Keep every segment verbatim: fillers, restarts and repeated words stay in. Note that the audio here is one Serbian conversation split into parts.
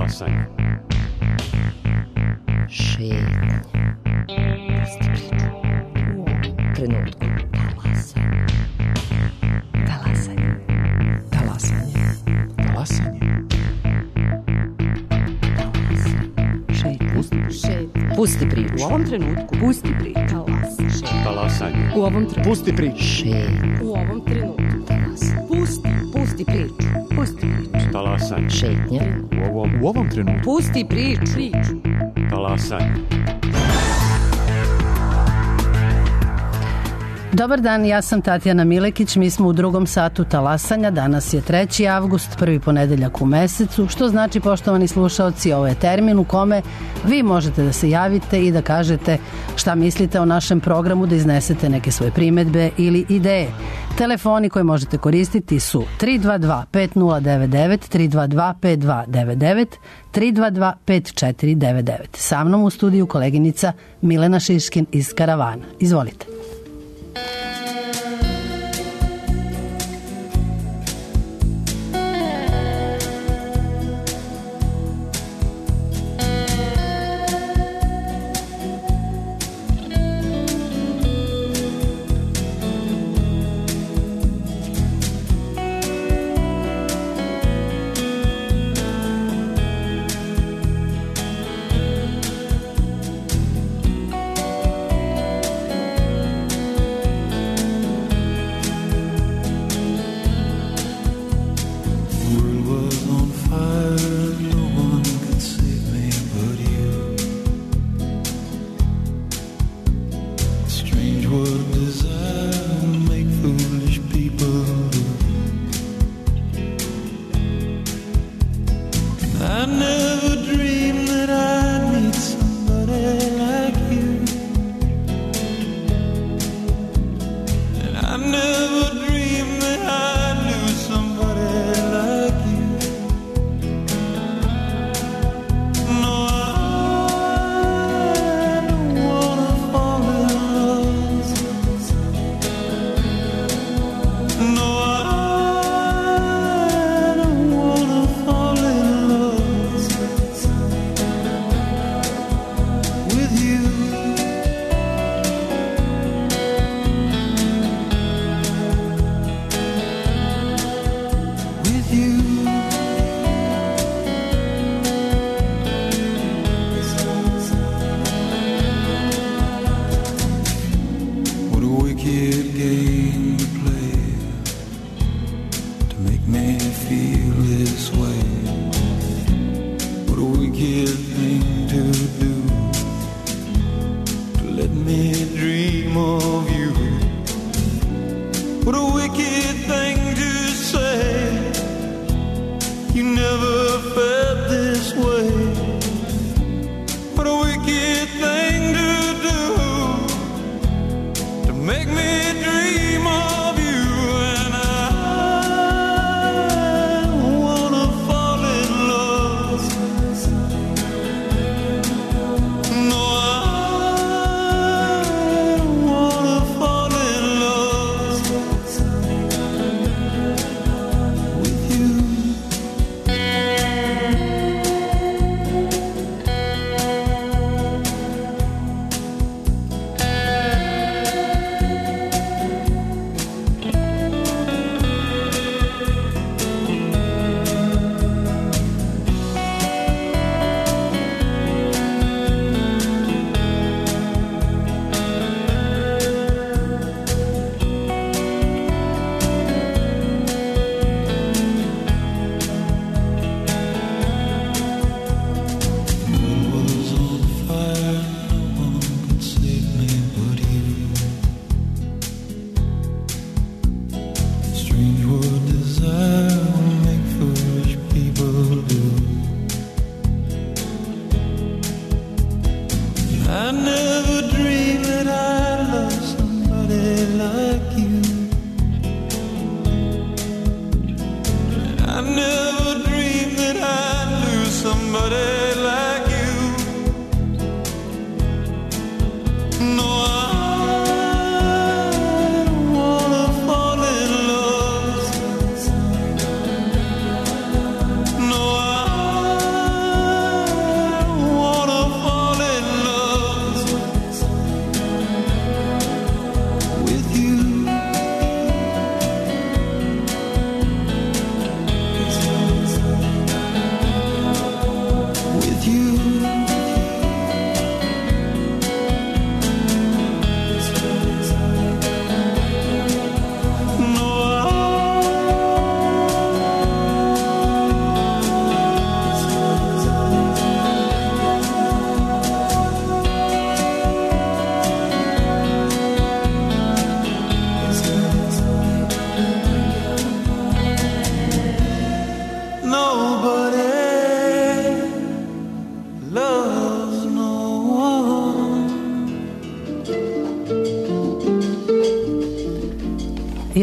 Talasanje. Šetnja. Pusti priču. U trenutku. Talasanje. Talasanje. Talasanje. Šetnja. Pusti. Šetnja. Pusti priču. U ovom trenutku. Pusti priču. Talasanje. Talasanje. U ovom trenutku. Pusti priču. Šetnja. U ovom trenutku. Talasanje. Pusti. Pusti priču. Pusti priču. Talasanje. Šetnja. U ovom, U ovom trenutku. Pusti priču. Priču. talasanje. Dobar dan, ja sam Tatjana Milekić, mi smo u drugom satu talasanja, danas je treći avgust, prvi ponedeljak u mesecu, što znači, poštovani slušaoci, ovo je termin u kome vi možete da se javite i da kažete šta mislite o našem programu, da iznesete neke svoje primedbe ili ideje. Telefoni koje možete koristiti su tri dva dva pet nula devet devet, tri dva dva pet dva devet devet, tri dva dva pet četiri devet devet. Sa mnom u studiju koleginica Milena Šiškin iz Karavana. Izvolite.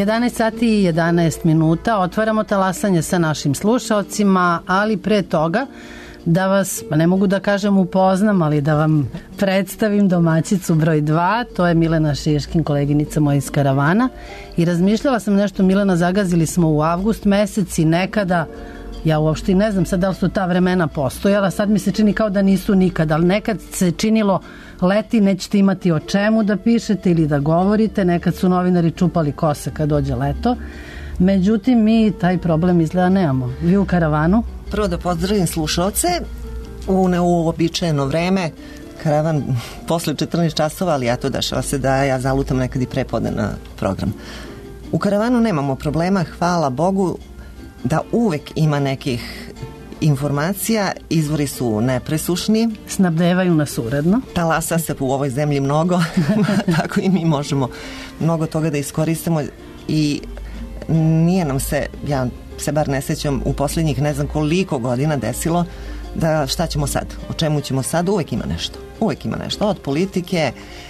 jedanaest sati i jedanaest minuta, otvaramo talasanje sa našim slušaocima, ali pre toga da vas, pa ne mogu da kažem upoznam, ali da vam predstavim domaćicu broj dva, to je Milena Šiškin, koleginica moja iz Karavana. I razmišljala sam nešto, Milena, zagazili smo u avgust mesec i nekada, ja uopšte i ne znam sad da li su ta vremena postojala, sad mi se čini kao da nisu nikad, ali nekad se činilo leti, nećete imati o čemu da pišete ili da govorite, nekad su novinari čupali kose kad dođe leto. Međutim, mi taj problem izgleda nemamo. Vi u Karavanu? Prvo da pozdravim slušalce u neuobičajeno vreme. Karavan posle četrnaest časova, ali ja to dešava se da ja zalutam nekad i prepodne na program. U Karavanu nemamo problema, hvala Bogu, da uvek ima nekih informacija, izvori su nepresušni. Snabdevaju nas uredno. Talasa se u ovoj zemlji mnogo, tako i mi možemo mnogo toga da iskoristimo i nije nam se, ja se bar ne sećam, u posljednjih ne znam koliko godina desilo da šta ćemo sad, o čemu ćemo sad, uvek ima nešto. Uvek ima nešto, od politike,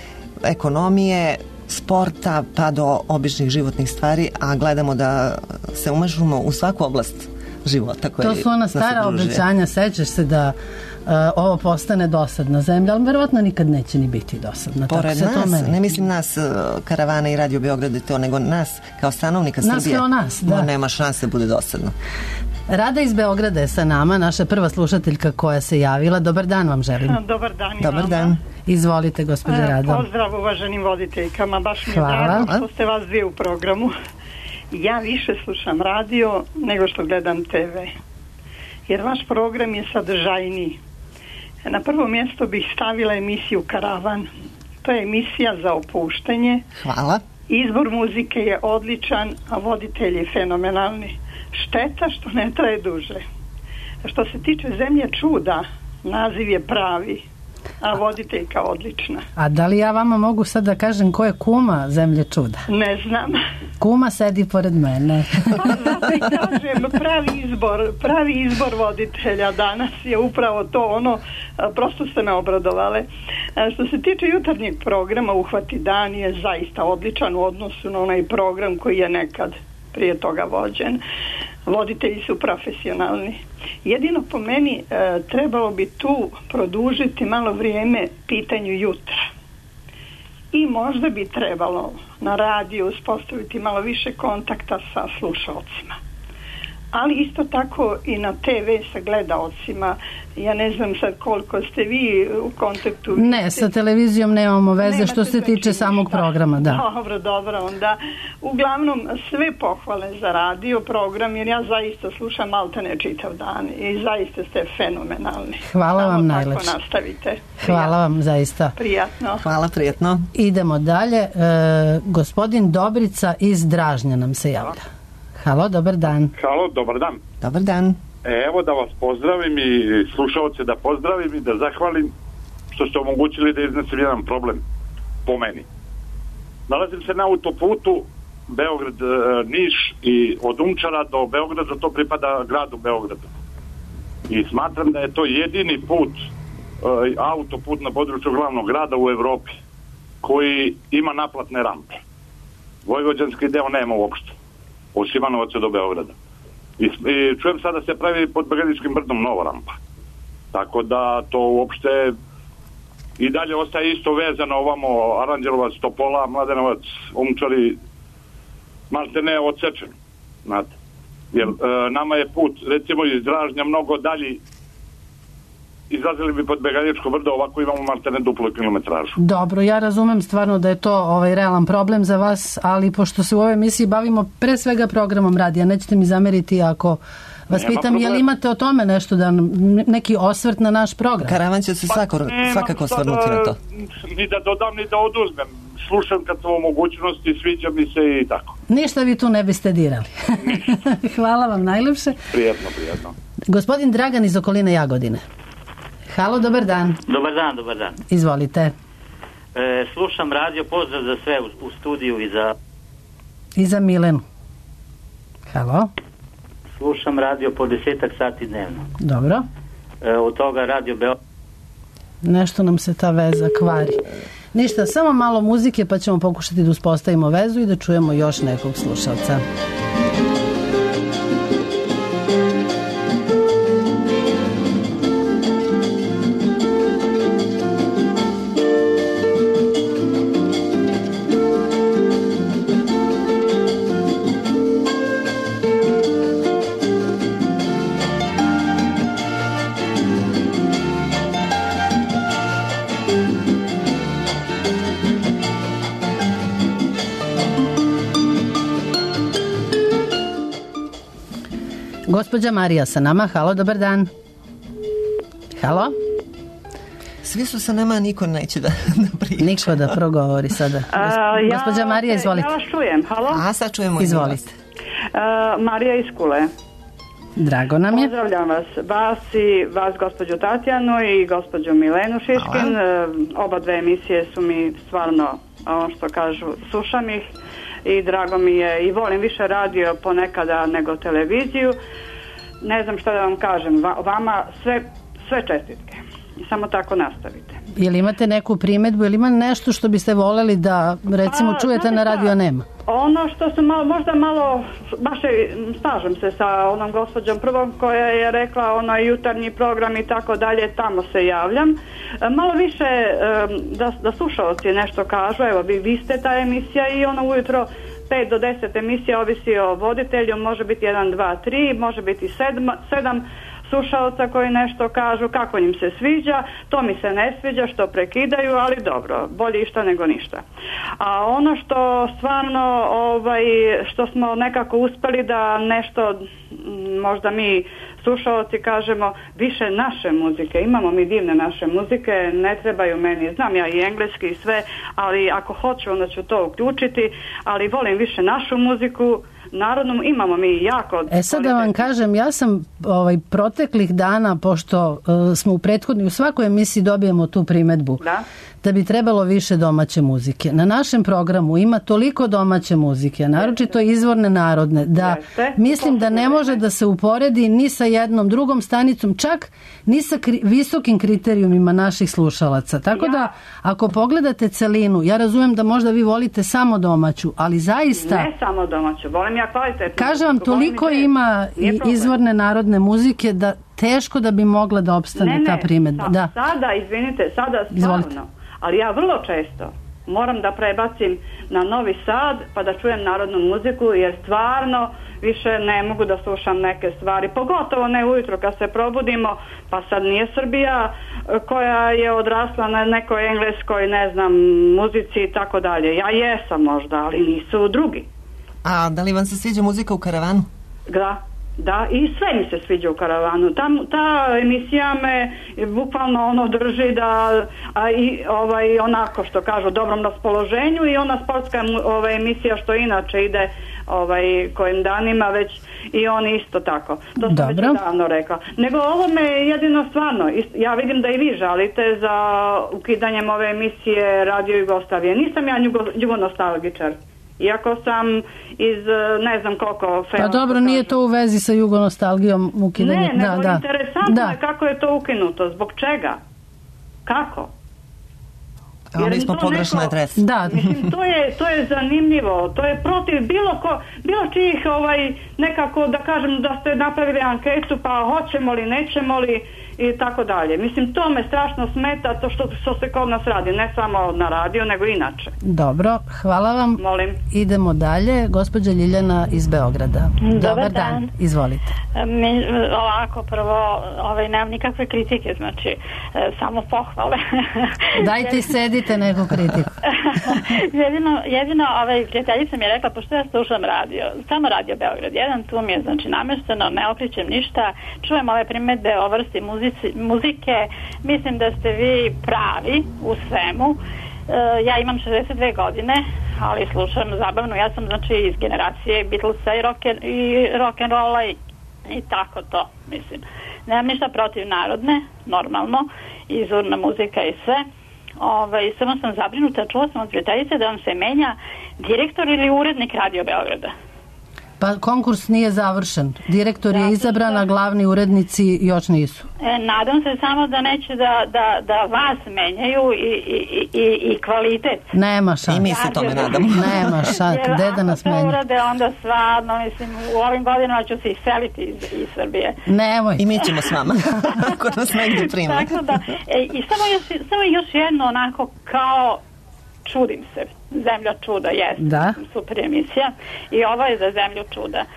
ekonomije, sporta pa do običnih životnih stvari, a gledamo da se umažemo u svaku oblast života. To su ona stara obećanja, sećaš se da uh, ovo postane dosadna zemlja, ali verovatno nikad neće ni biti dosadna. Pored nas, ne mislim nas Karavana i Radio Beograd i to, nego nas kao stanovnika Srbije. Nas kao nas, da. No, nema šanse bude dosadno. Rada iz Beograda je sa nama, naša prva slušateljka koja se javila. Dobar dan vam želim. Dobar dan i Dobar vama. dan. Izvolite, gospođo Rado. Pozdrav uvaženim voditeljkama, baš mi je Hvala. drago što ste vas dvije u programu. Ja više slušam radio nego što gledam te ve. Jer vaš program je sadržajniji. Na prvo mjesto bih stavila emisiju Karavan. To je emisija za opuštanje. Hvala. Izbor muzike je odličan, a voditelj je fenomenalni. Šteta što ne traje duže. Što se tiče Zemlje čuda, naziv je pravi, a voditeljka odlična. A da li ja vama mogu sad da kažem ko je kuma Zemlje čuda? Ne znam. Kuma sedi pored mene. Pa zato i kažem, pravi izbor, pravi izbor voditelja danas je upravo to ono, prosto ste me obradovale. Što se tiče jutarnjeg programa, Uhvati dan je zaista odličan u odnosu na onaj program koji je nekad prije toga vođen. Voditelji su profesionalni. Jedino po meni e, trebalo bi tu produžiti malo vrijeme pitanju jutra. I možda bi trebalo na radiju uspostaviti malo više kontakta sa slušalcima. Ali isto tako i na te ve sa gledaocima. Ja ne znam sad koliko ste vi u kontaktu. Ne, sa televizijom nemamo veze. Nemate, što se tiče znači samog šta? Programa, da. Dobro, dobro, onda uglavnom sve pohvale za radio program, jer ja zaista slušam maltene čitav dan i zaista ste fenomenalni. Hvala Samo vam najlepše. Tako nastavite. Hvala Prijatno. vam zaista. Prijatno. Hvala, prijatno. Idemo dalje. E, gospodin Dobrica iz Dražnja nam se javlja. Halo, dobar dan. Halo, dobar dan. Dobar dan. Evo da vas pozdravim i slušalce da pozdravim i da zahvalim što ste omogućili da iznesem jedan problem po meni. Nalazim se na autoputu Beograd-Niš i od Umčara do Beograda, to pripada gradu Beogradu. I smatram da je to jedini put, autoput na području glavnog grada u Evropi koji ima naplatne rampe. Vojvođanski deo nema uopšte, od Šimanovaca do Beograda. I, i čujem sada se pravi pod Begadičkim brdom nova rampa. Tako da to uopšte i dalje ostaje isto vezano ovamo Aranđelovac, Topola, Mladenovac, Umčari, maltene odsečen. Znate. Jer e, nama je put, recimo iz Dražnja, mnogo dalji. Izlazili bi pod Begadičko brdo, ovako imamo maltene duplo kilometražu. Dobro, ja razumem stvarno da je to ovaj realan problem za vas, ali pošto se u ovoj emisiji bavimo pre svega programom radija, nećete mi zameriti ako vas Nema pitam, je li imate o tome nešto, da neki osvrt na naš program? Karavan će se svako, pa, svakako osvrnuti na to. Ni da dodam, ni da oduzmem. Slušam kad sam u mogućnosti, sviđa mi se i tako. Ništa vi tu ne biste dirali. Hvala vam najlepše. Prijetno, prijetno. Gospodin Dragan iz okoline Jagodine. Halo, dobar dan. Dobar dan, dobar dan. Izvolite. E, slušam radio, pozdrav za sve u, u studiju i za... I za Milenu. Halo. Slušam radio po desetak sati dnevno. Dobro. E, od toga radio Beograd. Nešto nam se ta veza kvari. Ništa, samo malo muzike pa ćemo pokušati da uspostavimo vezu i da čujemo još nekog slušalca. Gospođa Marija sa nama, halo, dobar dan. Halo? Svi su sa nama, niko neće da, da priča. Niko da progovori sada. A, ja, Gospođa Marija, izvolite. Ja vas čujem, halo? A sad čujemo. Izvolite. A, Marija iz Kule. Drago nam je. Pozdravljam vas, vas i vas gospođu Tatjanu i gospođu Milenu Šiškin. Hvala. Oba dve emisije su mi stvarno, ono što kažu, slušam ih i drago mi je i volim više radio ponekada nego televiziju. Ne znam šta da vam kažem, vama sve, sve čestitke i samo tako nastavite. Jel imate neku primedbu, jel ima nešto što biste voleli da recimo a, čujete na radio, a nema? Ono što su malo, možda malo, baš slažem se sa onom gospođom prvom koja je rekla ono jutarnji program i tako dalje, tamo se javljam. Malo više da, da slušalci nešto kažu, evo vi, vi ste ta emisija i ono ujutro pet do deset emisija, ovisi o voditelju, može biti jedan, dva, tri, može biti sedam, sedam slušalca koji nešto kažu kako im se sviđa, to mi se ne sviđa što prekidaju, ali dobro, bolje išta nego ništa. A ono što stvarno ovaj, što smo nekako uspeli da nešto možda mi slušalci kažemo više naše muzike, imamo mi divne naše muzike, ne trebaju meni, znam ja i engleski i sve, ali ako hoću onda ću to uključiti, ali volim više našu muziku, narodnom, imamo mi jako... E sad da vam kažem, ja sam ovaj, proteklih dana, pošto uh, smo u prethodnoj, u svakoj emisiji dobijemo tu primedbu, da? da bi trebalo više domaće muzike. Na našem programu ima toliko domaće muzike, naročito izvorne narodne, da Jeste. mislim da ne može da se uporedi ni sa jednom drugom stanicom, čak ni sa kri- visokim kriterijumima naših slušalaca. Tako ja. da, ako pogledate celinu, ja razumem da možda vi volite samo domaću, ali zaista... Ne samo domaću, volim ja kvalitetnu. Kažem vam, toliko ima izvorne narodne muzike da teško da bi mogla da opstane ne, ne, ta primedba. Sa, da. Sada, izvinite, sada stvarno. Izvolite. Ali ja vrlo često moram da prebacim na Novi Sad pa da čujem narodnu muziku jer stvarno više ne mogu da slušam neke stvari, pogotovo ne ujutro kad se probudimo, pa sad nije Srbija koja je odrasla na nekoj engleskoj, ne znam, muzici i tako dalje. Ja jesam možda, ali nisu drugi. A da li vam se sviđa muzika u karavanu? Da. Da, i sve mi se sviđa u karavanu. Ta, ta emisija me bukvalno ono drži da a i ovaj onako što kažu dobrom raspoloženju i ona sportska ovaj emisija što inače ide ovaj kojim danima već i oni isto tako. To sam već davno rekla. Nego ovo me jedino stvarno, ja vidim da i vi žalite za ukidanjem ove emisije Radio Jugoslavije. Nisam ja jugonostalgičar. Iako sam iz ne znam koliko... Pa dobro, nije to u vezi sa jugonostalgijom ukidanje. Ne, nego da, interesantno da. je kako je to ukinuto. Zbog čega? Kako? Oni smo pogrešna neko, adresa. Da. Mislim, to je, to je zanimljivo. To je protiv bilo ko, bilo čijih ovaj, nekako da kažem da ste napravili anketu pa hoćemo li, nećemo li i tako dalje. Mislim, to me strašno smeta to što, što se kod nas radi, ne samo na radiju, nego inače. Dobro, hvala vam. Molim. Idemo dalje. Gospođa Ljiljana iz Beograda. Dobar, Dobar dan. dan. Izvolite. Mi, ovako, prvo, ovaj, nemam nikakve kritike, znači, e, samo pohvale. Dajte i sedite neku kritiku. jedino, jedino, ovaj, prijateljica mi je rekla, pošto ja slušam radio, samo radio Beograd jedan, tu mi je, znači, namešteno, ne okričem ništa, čujem ove primedbe o vrsti muzici, muzike, mislim da ste vi pravi u svemu. E, ja imam šezdeset dve godine, ali slušam zabavno, ja sam znači iz generacije Beatlesa i rock, i rock'n'rolla i, i tako to, mislim. Nemam ništa protiv narodne, normalno, izvorna muzika i sve. Ove, samo sam zabrinuta, čula sam od prijateljice da vam se menja direktor ili urednik Radio Beograda. Pa konkurs nije završen. Direktor je izabran, a glavni urednici još nisu. E, nadam se samo da neće da, da, da vas menjaju i, i, i, i kvalitet. Nema šanse. I mi se tome nadamo. Nema šanse. Gde da nas menja? Jer ako to urade, onda stvarno, mislim, u ovim godinama ću se iseliti iz, iz Srbije. Nemoj. I mi ćemo s vama. Ako nas negdje prime. Tako da, e, i samo još, samo još jedno onako kao čudim se. Zemlja čuda jeste. Da. Super emisija. I ovo je za Zemlju čuda. E,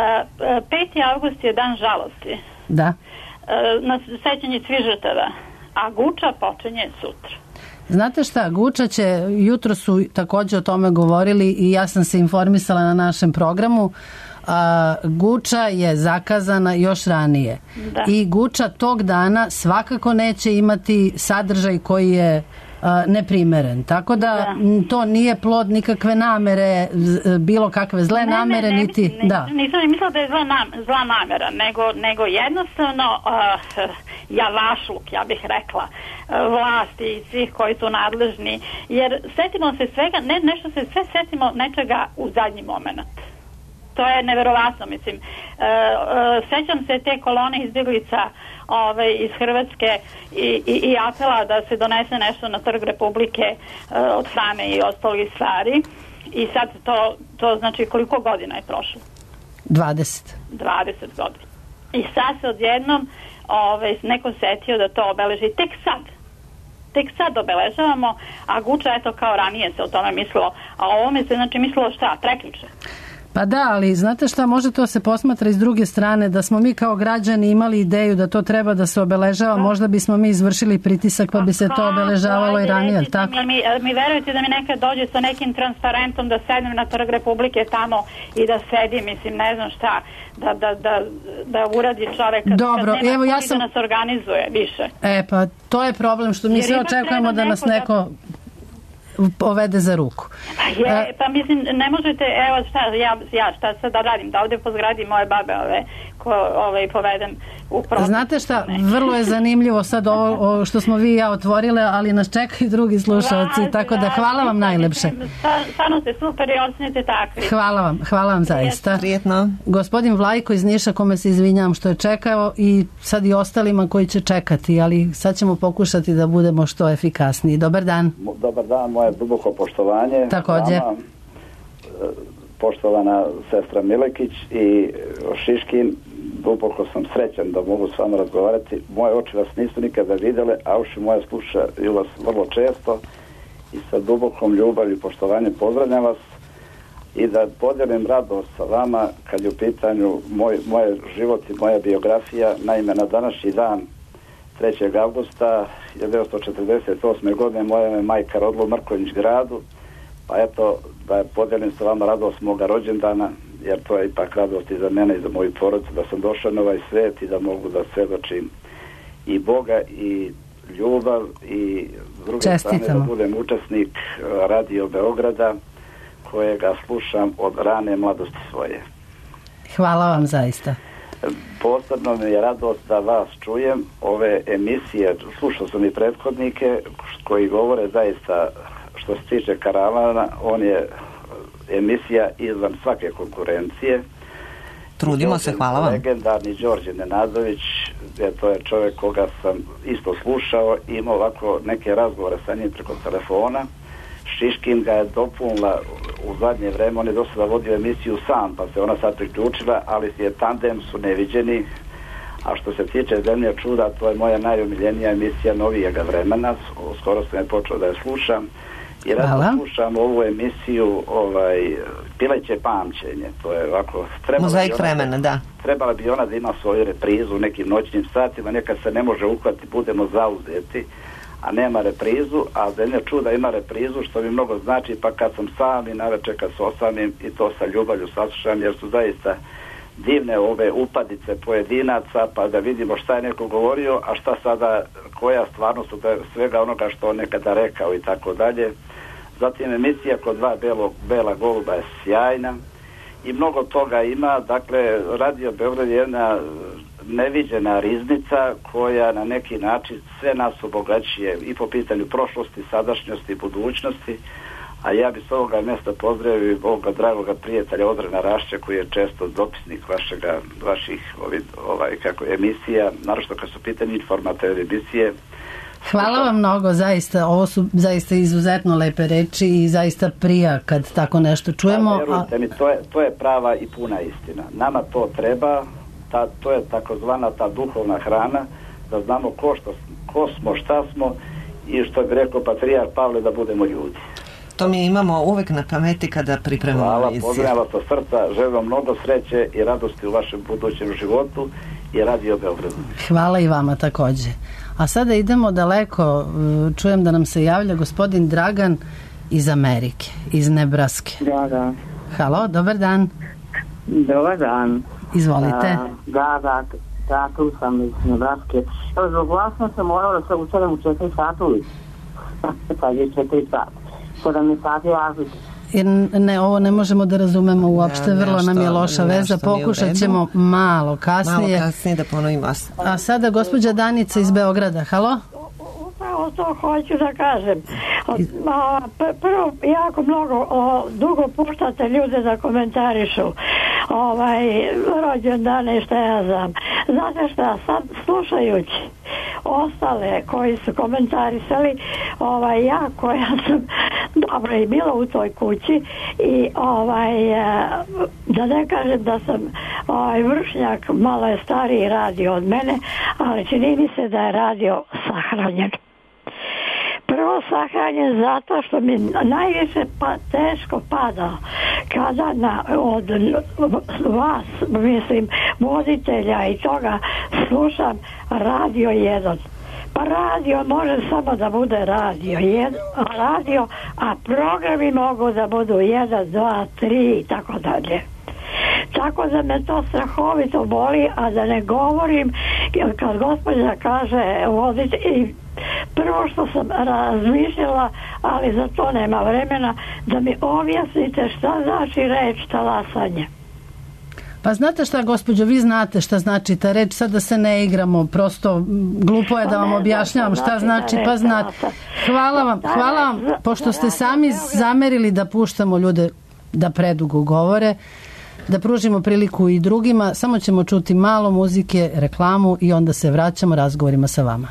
peti avgust je dan žalosti. Da. E, na sećanje svih žrtava. A Guča počinje sutra. Znate šta, Guča će, jutro su također o tome govorili i ja sam se informisala na našem programu. A, Guča je zakazana još ranije. Da. I Guča tog dana svakako neće imati sadržaj koji je a, neprimeren. Tako da, da to nije plod nikakve namere, z, bilo kakve zle ne, namere, ne, ne, niti... Ne, da. Nisam ni mislila da je zla, nam, zla namera, nego, nego jednostavno uh, javašluk, ja bih rekla, uh, vlasti i svih koji su nadležni. Jer setimo se svega, ne, nešto se sve setimo nečega u zadnji moment. To je neverovatno, mislim. E, e, sećam se te kolone izbjeglica ove, iz Hrvatske i, i, i apela da se donese nešto na Trg Republike e, od hrane i ostalih stvari. I sad to, to znači koliko godina je prošlo? dvadeset. dvadeset godina. I sad se odjednom ove, neko setio da to obeleži tek sad. Tek sad obeležavamo, a Guča, eto, kao ranije se o tome mislilo. A o ovome se znači mislilo šta? Prekjuče. Pa da, ali znate šta, može to se posmatra iz druge strane, da smo mi kao građani imali ideju da to treba da se obeležava, možda bismo mi izvršili pritisak pa bi se to obeležavalo i ranije, tako? Mi, mi verujete da mi nekad dođe sa nekim transparentom da sednem na Trg Republike tamo i da sedim, mislim, ne znam šta, da, da, da, da uradi čovek kad, Dobro, kad nema evo, ja koji sam... da nas organizuje više. E, pa to je problem što mi Jer sve očekujemo da nas neko... Da... povede za ruku. Pa, je, pa mislim, ne možete, evo šta, ja, ja šta sad da radim, da ovdje po zgradi moje babe ove, ko, ove povedem u protiv. Znate šta, vrlo je zanimljivo sad ovo, ovo što smo vi i ja otvorile, ali nas čekaju drugi slušalci, Razi, tako da hvala vam najlepše. Stvarno ste super i ostanete takvi. Hvala vam, hvala vam zaista. Prijetno. Gospodin Vlajko iz Niša, kome se izvinjam što je čekao, i sad i ostalima koji će čekati, ali sad ćemo pokušati da budemo što efikasniji. Dobar dan. Dobar dan, moje duboko poštovanje. Također. Vama, poštovana sestra Milekić i Šiškin, duboko sam srećan da mogu s vama razgovarati. Moje oči vas nisu nikada vidjele, a uši moje slušaju vas vrlo često i sa dubokom ljubavlju i poštovanjem pozdravljam vas i da podijelim radost sa vama kad je u pitanju moj, moj život i moja biografija. Naime, na današnji dan trećeg avgusta hiljadu devetsto četrdeset osme. godine moja me majka rodila u Mrkonjić gradu, pa eto da podijelim sa vama radost moga rođendana, jer to je ipak radost i za mene i za moju porodicu, da sam došao na ovaj svijet i da mogu da svjedočim i Boga i ljubav i s druge Čestitamo. strane da budem učesnik Radio Beograda kojega slušam od rane mladosti svoje. Hvala vam zaista. Posebno mi je radost da vas čujem, ove emisije, slušao sam i prethodnike koji govore zaista, što se tiče karavana, on je emisija izvan svake konkurencije. Trudimo Đorđe, se, hvala vam. Legendarni Đorđe Nenadović, je, to je čovjek koga sam isto slušao i imao ovako neke razgovore sa njim preko telefona. Šiškin ga je dopunila u zadnje vreme, on je do sada vodio emisiju sam, pa se ona sad priključila, ali je tandem su neviđeni. A što se tiče Zemlje čuda, to je moja najomiljenija emisija novijega vremena, skoro sam je počeo da je slušam. I rado slušam ovu emisiju, ovaj, Pileće pamćenje, to je ovako... Mozaik vremena, da. Trebala bi ona da ima svoju reprizu u nekim noćnim satima, nekad se ne može uhvatiti, budemo zauzeti, a nema reprizu, a Zemlja čuda ima reprizu, što mi mnogo znači, pa kad sam sam i navečer kad se osamim i to sa ljubavlju saslušam, jer su zaista divne ove upadice pojedinaca, pa da vidimo šta je neko govorio, a šta sada, koja stvarnost od svega onoga što on nekada rekao i tako dalje. Zatim emisija kod dva belo, Bela goluba je sjajna i mnogo toga ima. Dakle, Radio Beograd je jedna neviđena riznica koja na neki način sve nas obogaćuje i po pitanju prošlosti, sadašnjosti i budućnosti, A ja bi s ovoga mjesta pozdravio ovoga dragoga prijatelja Odrana Rašća, koji je često dopisnik vašega, vaših ovi, ovaj, kako, emisija, naročito kad su pitanje informativne emisije. Hvala vam mnogo, zaista, ovo su zaista izuzetno lepe reči i zaista prija kad tako nešto čujemo. Da, verujte mi, to je, to je prava i puna istina. Nama to treba, ta, to je takozvana ta duhovna hrana, da znamo ko, što, ko smo, šta smo i što bi rekao patrijar Pavle, da budemo ljudi. To mi imamo uvek na pameti kada pripremamo Hvala, emisiju. pozdravljam vas od srca, želim vam mnogo sreće i radosti u vašem budućem životu i Radio Beogradu. Hvala i vama takođe. A sada idemo daleko, čujem da nam se javlja gospodin Dragan iz Amerike, iz Nebraske. Da, da. Halo, dobar dan. Dobar dan. Izvolite. A, da, da, da, tu sam iz Nebraske. Evo, zbog glasno sam morala da se učeram u četiri satovi. Sad je četiri sata. sedam sati razlike. Jer ne, ovo ne možemo da razumemo uopšte, Da, vrlo nešto, nam je loša veza, nešto nije u pokušat redu. ćemo malo kasnije. Malo kasnije da ponovim vas. A sada gospođa Danica iz Beograda, halo? Upravo to hoću da kažem. A, pr- prvo, jako mnogo o, dugo puštate ljude da komentarišu ovaj, rođendane, šta ja znam. Znate šta, sad slušajući ostale koji su komentarisali, ovaj, ja koja sam dobro i bila u toj kući i ovaj, da ne kažem da sam ovaj, vršnjak, malo je stariji radio od mene, ali čini mi se da je radio sahranjen. Prvo sahranjen zato što mi najviše pa, teško pada kada na, od vas, mislim, voditelja i toga slušam Radio jedan. Pa radio može samo da bude radio, jed, radio, a programi mogu da budu jedan, dva, tri i tako dalje. Tako da me to strahovito boli, a da ne govorim kad gospođa kaže voditelj, prvo što sam razmišljala, ali za to nema vremena, da mi objasnite šta znači reč talasanje. Pa znate šta, gospođo, vi znate šta znači ta reč, sad da se ne igramo, prosto glupo je da vam objašnjavam šta znači, pa znate. Hvala vam, hvala vam, pošto ste sami zamerili da puštamo ljude da predugo govore, da pružimo priliku i drugima, samo ćemo čuti malo muzike, reklamu i onda se vraćamo razgovorima sa vama.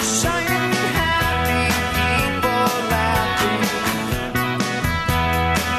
Shining happy people laughing.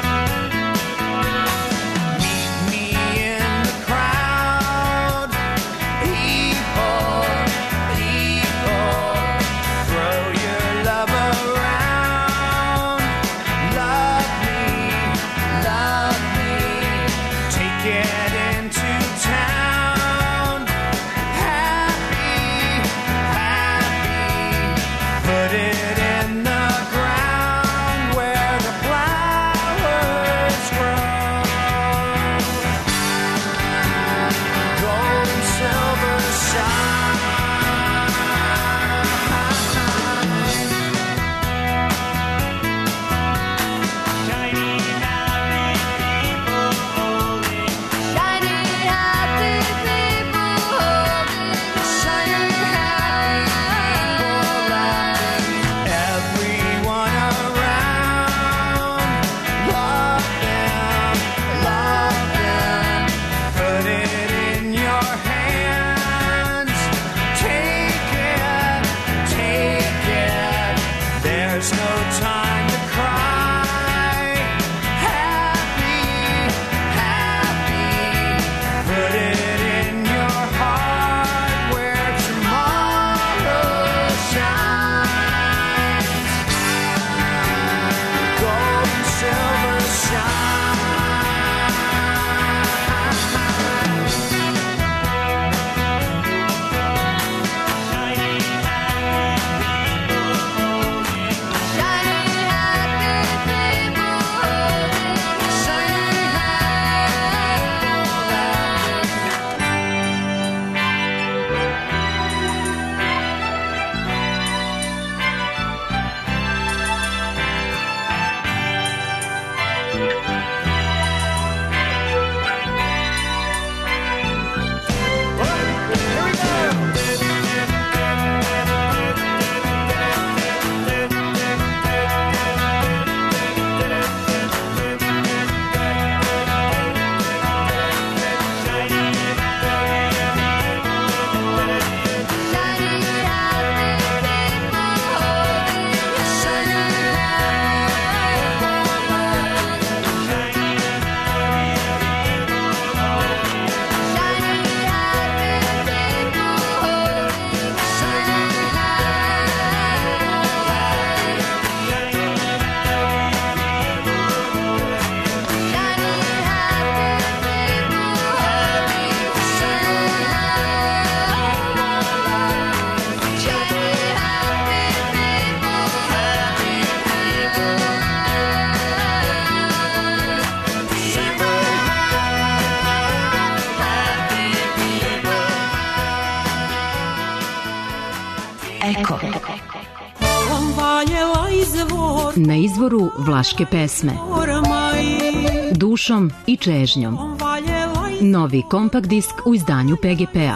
Eko. Na izvoru vlaške pesme. Dušom i čežnjom. Novi kompakt disk u izdanju P G P-a.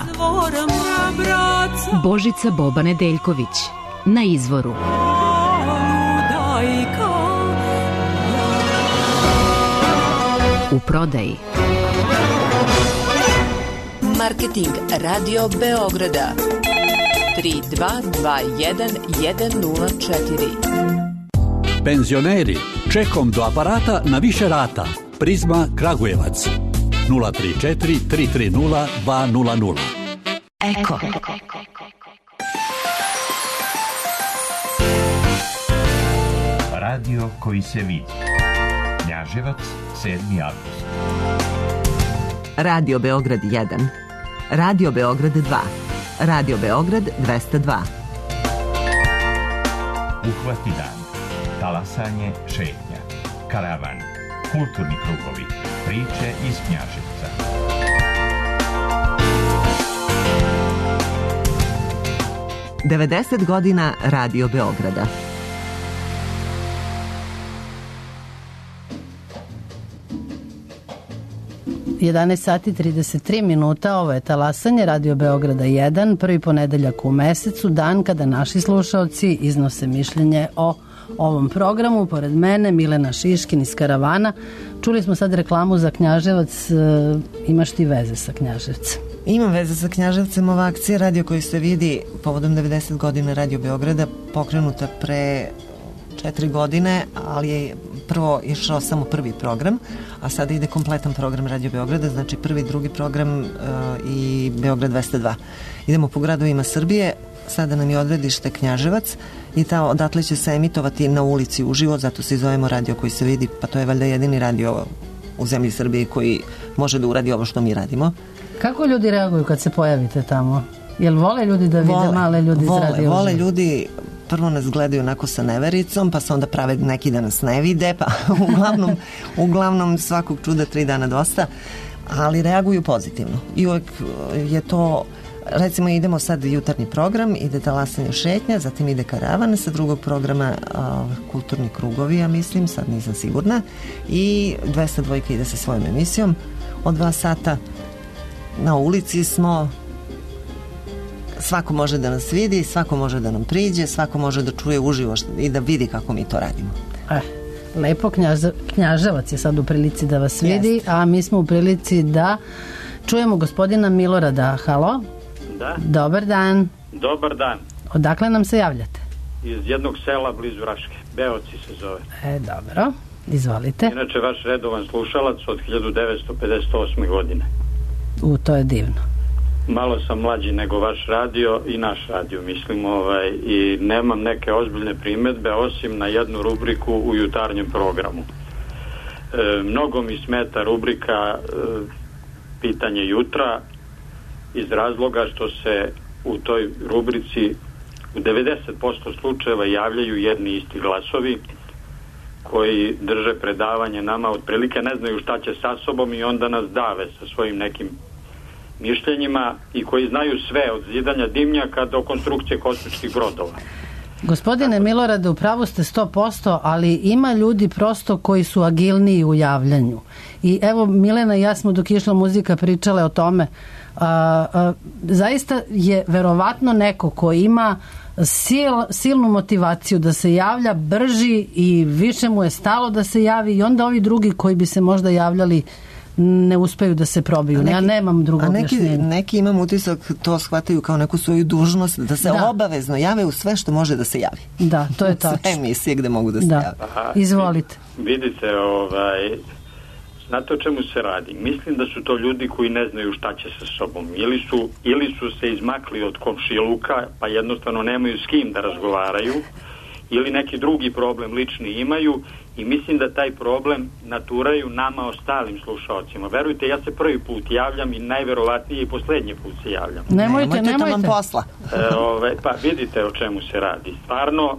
Božica Boba Nedeljković. Na izvoru. U prodaji. Marketing Radio Beograda tri dva dva jedan jedan nula četiri. Penzioneri, čekom do aparata na više rata. Prizma Kragujevac nula tri četiri tri tri nula dva nula nula. Eko. Radio koji se vidi. Knjaževac, sedmi avgust. Radio Beograd jedan, Radio Beograd dva, Radio Beograd dvesta dva. Uhvati dan, talasanje, šetnja, karavan, kulturni krugovi, priče iz Knjaževca. devedeset godina Radio Beograda. jedanaest sati trideset tri minuta, ovo je talasanje Radio Beograda jedan, prvi ponedeljak u mesecu, dan kada naši slušaoci iznose mišljenje o ovom programu. Pored mene Milena Šiškin iz Karavana. Čuli smo sad reklamu za Knjaževac, imaš ti veze sa Knjaževcem? Imam veze sa Knjaževcem. Ova akcija radio koji se vidi povodom devedeset godina Radio Beograda pokrenuta pre četiri godine, ali je prvo išao samo prvi program, a sada ide kompletan program Radio Beograda, znači prvi, drugi program uh, i Beograd dvesta dva. Idemo po gradovima Srbije, sada nam je odredište Knjaževac i ta, odatle će se emitovati na ulici uživo, zato se i zovemo radio koji se vidi, pa to je valjda jedini radio u zemlji Srbije koji može da uradi ovo što mi radimo. Kako ljudi reaguju kad se pojavite tamo? Jel vole ljudi da vide vole, male ljudi iz radio uživo? Vole ljudi, prvo nas gledaju onako sa nevericom, pa se onda prave neki da nas ne vide, pa uglavnom, uglavnom svakog čuda tri dana dosta, ali reaguju pozitivno. I uvek je to, recimo idemo sad jutarnji program, ide talasanje šetnja, zatim ide karavan, sa drugog programa a, kulturni krugovi, ja mislim, sad nisam sigurna, i dvesta dva ide sa svojom emisijom. Od dva sata na ulici smo, svako može da nas vidi, svako može da nam priđe, svako može da čuje uživo i da vidi kako mi to radimo. Eh, lepo, Knjaža, Knjaževac je sad u prilici da vas vidi, Jest. A mi smo u prilici da čujemo gospodina Milorada. Halo? Da. Dobar dan. Dobar dan. Odakle nam se javljate? Iz jednog sela blizu Raške. Beoci se zove. E, dobro. Izvolite. Inače, vaš redovan slušalac od hiljadu devetsto pedeset osme godine. U, to je divno. Malo sam mlađi nego vaš radio i naš radio, mislim, ovaj, i nemam neke ozbiljne primedbe osim na jednu rubriku u jutarnjem programu. E, mnogo mi smeta rubrika e, Pitanje jutra iz razloga što se u toj rubrici u devedeset posto slučajeva javljaju jedni isti glasovi koji drže predavanje nama, otprilike ne znaju šta će sa sobom i onda nas dave sa svojim nekim mišljenjima i koji znaju sve od zidanja dimnjaka do konstrukcije kosmičkih brodova. Gospodine Milorade, upravo ste sto posto, ali ima ljudi prosto koji su agilniji u javljanju. I evo, Milena i ja smo dok išla muzika pričale o tome. A, a, zaista je verovatno neko ko ima sil, silnu motivaciju da se javlja, brži i više mu je stalo da se javi, i onda ovi drugi koji bi se možda javljali ne uspeju da se probiju. Neki, ja nemam drugo objašnjenje. Neki, neki imam utisak, to shvataju kao neku svoju dužnost, da se da. obavezno jave u sve što može da se javi. Da, to je tačno. Sve emisije gde mogu da se da. jave. Aha, izvolite. Vidite, ovaj, znate o čemu se radi? Mislim da su to ljudi koji ne znaju šta će sa sobom. Ili su, ili su se izmakli od komšiluka, pa jednostavno nemaju s kim da razgovaraju, ili neki drugi problem lični imaju, i mislim da taj problem naturaju nama ostalim slušalcima. Verujte, ja se prvi put javljam i najverovatnije i poslednji put se javljam. Nemojte, nemojte. nemojte. Vam posla. e, ove, pa vidite o čemu se radi. Stvarno,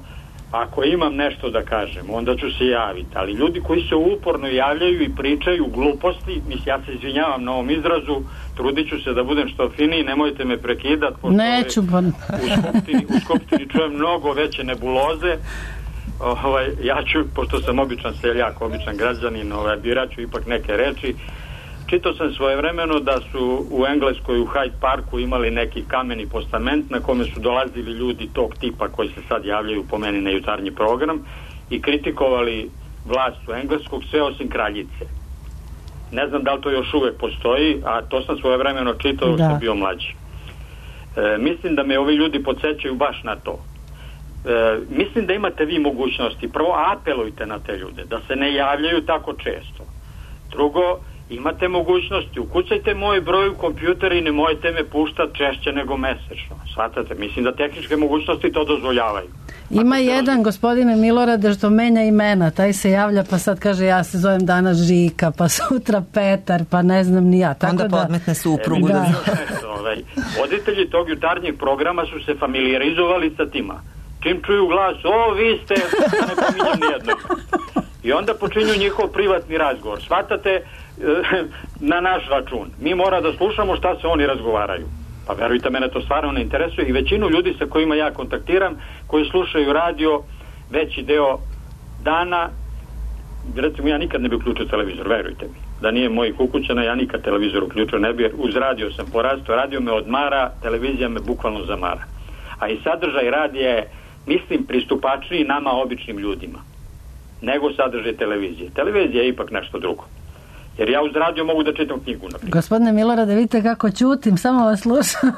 ako imam nešto da kažem, onda ću se javiti, ali ljudi koji se uporno javljaju i pričaju gluposti, mislim, ja se izvinjavam na ovom izrazu, trudit ću se da budem što finiji, nemojte me prekidati, neću pa... u Skupštini, u Skupštini čujem mnogo veće nebuloze. Ovaj, ja ću, pošto sam običan seljak, običan građanin, ovaj, birat ću ipak neke reči. Čitao sam svojevremeno da su u Engleskoj u Hyde Parku imali neki kameni postament na kome su dolazili ljudi tog tipa koji se sad javljaju po meni na jutarnji program i kritikovali vlast u Engleskog, sve osim kraljice. Ne znam da li to još uvek postoji, a to sam svojevremeno čitao dok sam bio mlađi. E, mislim da me ovi ljudi podsjećaju baš na to. E, mislim da imate vi mogućnosti. Prvo, apelujte na te ljude da se ne javljaju tako često. Drugo, imate mogućnosti, ukucajte moj broj u kompjuter i nemojte me puštati češće nego mesečno. Svatate, mislim da tehničke mogućnosti to dozvoljavaju. Ima Ako jedan roz... gospodine Milorade što menja imena, taj se javlja pa sad kaže ja se zovem danas Žika, pa sutra Petar, pa ne znam ni ja. Tako onda da... podmetne suprugu. E, da. Ovaj, voditelji tog jutarnjeg programa su se familijarizovali sa tima. Čim čuju glas, o vi ste, ja ne pominjem nijedno. I onda počinju njihov privatni razgovor. Svatate, na naš račun. Mi mora da slušamo šta se oni razgovaraju. Pa verujte, mene to stvarno ne interesuje i većinu ljudi sa kojima ja kontaktiram, koji slušaju radio veći deo dana, recimo ja nikad ne bi uključio televizor, verujte mi. Da nije mojih ukućana, ja nikad televizor uključio ne bi, jer uz radio sam porastao, radio me odmara, televizija me bukvalno zamara. A i sadržaj radija je, mislim, pristupačniji nama običnim ljudima nego sadržaj televizije. Televizija je ipak nešto drugo. Jer ja uz radio mogu da čitam knjigu. Naprijed. Gospodine Milorade, vidite kako ćutim, samo vas slušam.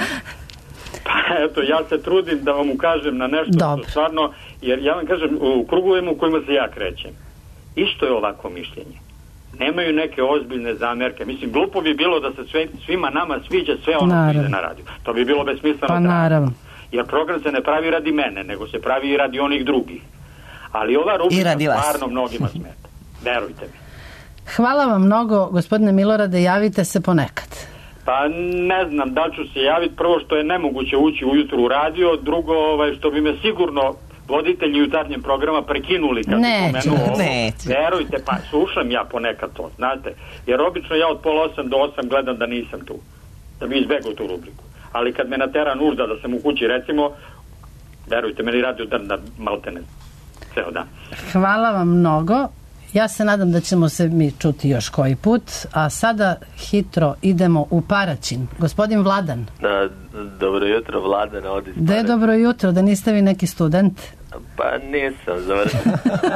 Pa eto, ja se trudim da vam ukažem na nešto Dobre. Što stvarno, jer ja vam kažem, u krugovima u kojima se ja krećem, isto je ovako mišljenje. Nemaju neke ozbiljne zamerke. Mislim, glupo bi bilo da se sve, svima nama sviđa sve ono što ide na radio. To bi bilo besmisleno. Pa naravno. Jer program se ne pravi radi mene, nego se pravi i radi onih drugih. Ali ova rubrika stvarno mnogima smeta. Verujte mi. Hvala vam mnogo, gospodine Milorade, javite se ponekad. Pa ne znam da ću se javiti, prvo što je nemoguće ući ujutru u radio, drugo ovaj, što bi me sigurno voditelji jutarnjem programa prekinuli kad neće, bi pomenuo ovo. Neće. Verujte, pa slušam ja ponekad to, znate, jer obično ja od pola osam do osam gledam da nisam tu, da bi izbegao tu rubriku. Ali kad me natera nužda da sam u kući, recimo, verujte, meni radio drna maltene ceo dan. Hvala vam mnogo. Ja se nadam da ćemo se mi čuti još koji put, a sada hitro idemo u Paraćin. Gospodin Vladan. Da, dobro jutro, Vladan, ovdje iz Da je dobro jutro, da niste vi neki student? Pa nisam, završen.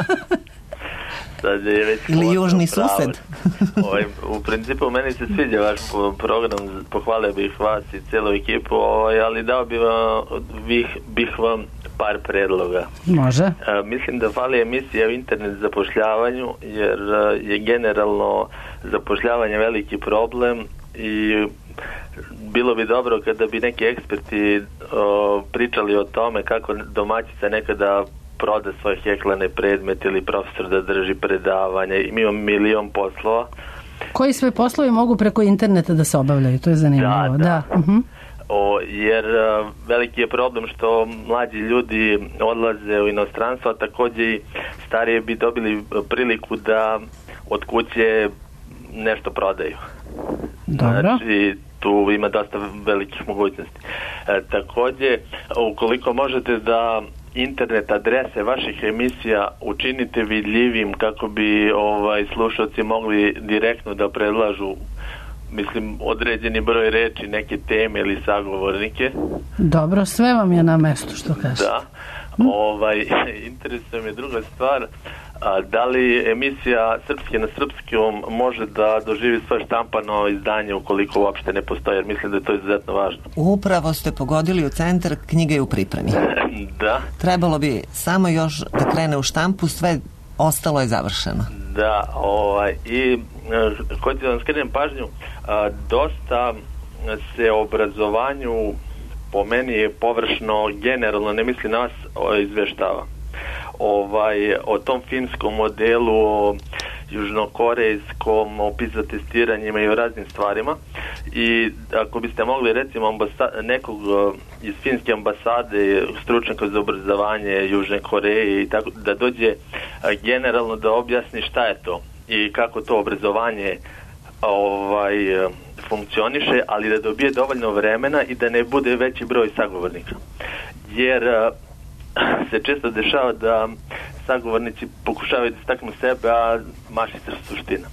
Sad je već ili južni sused. Ovaj, u principu meni se sviđa vaš program, pohvalio bih vas i cijelu ekipu, ovaj, ali dao bih vam, bih, bih vam par predloga. Može. E, mislim da fali emisija o internet zapošljavanju, jer je generalno zapošljavanje veliki problem i bilo bi dobro kada bi neki eksperti o, pričali o tome kako domaćica nekada proda svoje heklane predmete ili profesor da drži predavanje. I mi imamo milion poslova. Koji sve poslovi mogu preko interneta da se obavljaju? To je zanimljivo. Da, da. da. Uh-huh. O, jer uh, veliki je problem što mlađi ljudi odlaze u inostranstvo, a također i starije bi dobili priliku da od kuće nešto prodaju. Dobro. Znači, tu ima dosta velikih mogućnosti. E, također, ukoliko možete da internet adrese vaših emisija učinite vidljivim kako bi ovaj slušalci mogli direktno da predlažu, mislim, određeni broj reči, neke teme ili sagovornike. Dobro, sve vam je na mestu, što kažete. Da. Hm? Ovaj, interesuje me druga stvar, a, da li emisija Srpske na srpskom može da doživi svoje štampano izdanje ukoliko uopšte ne postoji, jer mislim da je to izuzetno važno. Upravo ste pogodili u centar, knjiga je u pripremi. Da. Trebalo bi samo još da krene u štampu, sve ostalo je završeno. Da, ovaj, i hoću da vam skrenem pažnju, a, dosta se o obrazovanju po meni je površno, generalno, ne mislim nas, izveštava. Ovaj, o tom finskom modelu, o južnokorejskom opisa testiranjima i o raznim stvarima. I ako biste mogli recimo ambasa- nekog iz finske ambasade, stručnjaka za obrazovanje Južne Koreje i tako, da dođe generalno da objasni šta je to i kako to obrazovanje ovaj funkcioniše, ali da dobije dovoljno vremena i da ne bude veći broj sagovornika. Jer se često dešava da sagovornici pokušavaju da staknu sebe, a maši se suština.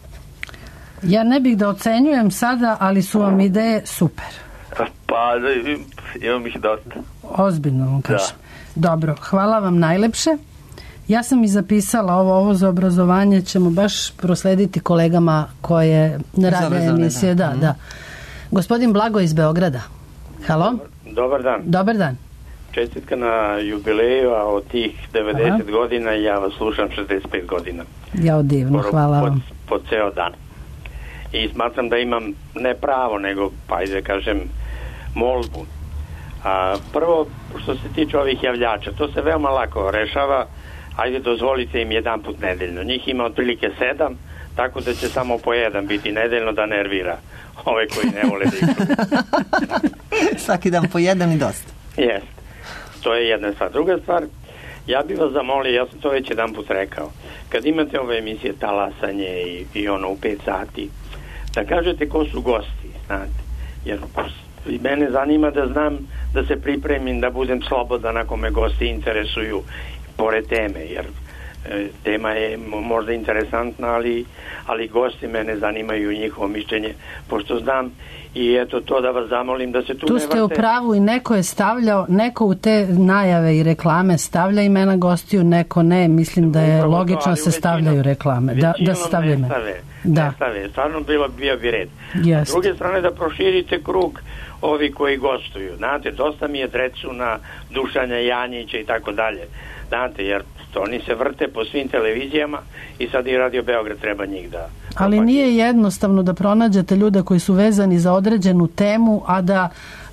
Ja ne bih da ocenjujem sada, ali su vam ideje super. Pa, imam ih dosta. Ozbiljno vam kažem. Da. Dobro, hvala vam najlepše. Ja sam i zapisala ovo, ovo za obrazovanje ćemo baš proslediti kolegama koje ne rade emisije. Da, da. da. Gospodin Blago iz Beograda. Halo? Dobar dan. Dobar dan. Čestitka na jubileju, a od tih devedeset Aha. godina ja vas slušam šezdeset pet godina. Ja divno, hvala pod, vam. Po ceo dan. I smatram da imam ne pravo, nego, pa ajde kažem, molbu. A, prvo, što se tiče ovih javljača, to se veoma lako rešava. Ajde, dozvolite im jedan put nedeljno. Njih ima otprilike sedam, tako da će samo po jedan biti nedeljno da nervira ove koji ne vole da ih svaki dan po jedan i dosta. Jest. To je jedna stvar. Druga stvar, ja bih vas zamolio, ja sam to već jedan put rekao, kad imate ove emisije Talasanje i, i ono u pet sati, da kažete ko su gosti, znate, jer i mene zanima da znam da se pripremim, da budem slobodan ako me gosti interesuju pored teme, jer e, tema je možda interesantna, ali, ali gosti mene zanimaju njihovo mišljenje, pošto znam i eto to da vas zamolim da se tu, tu ne ste vrte. U pravu i neko je stavljao, neko u te najave i reklame stavlja imena gostiju, neko ne, mislim da je upravo logično to, se većinom, stavljaju reklame. Da, da stavljaju ne stave, da. ne stave, stvarno bilo bio bi red. Jest. S druge strane da proširite krug ovi koji gostuju, znate, dosta mi je Drecuna, Dušanja Janjića i tako dalje, znate, jer to oni se vrte po svim televizijama i sad i Radio Beograd treba njih da... Ali nije jednostavno da pronađete ljude koji su vezani za određenu temu, a da,